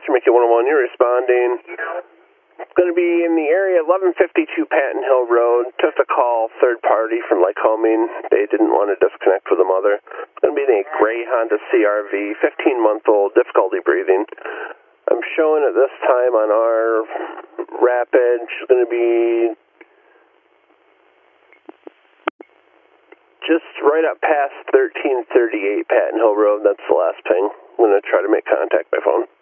Dispatcher, Mickey 101, you're responding. It's going to be in the area, 1152 Patton Hill Road. Just a call, third party from Lycoming. They didn't want to disconnect with the mother. It's going to be in a gray Honda CRV, 15-month-old, difficulty breathing. I'm showing at this time on our rapid, she's going to be just right up past 1338 Patton Hill Road. That's the last ping. I'm going to try to make contact by phone.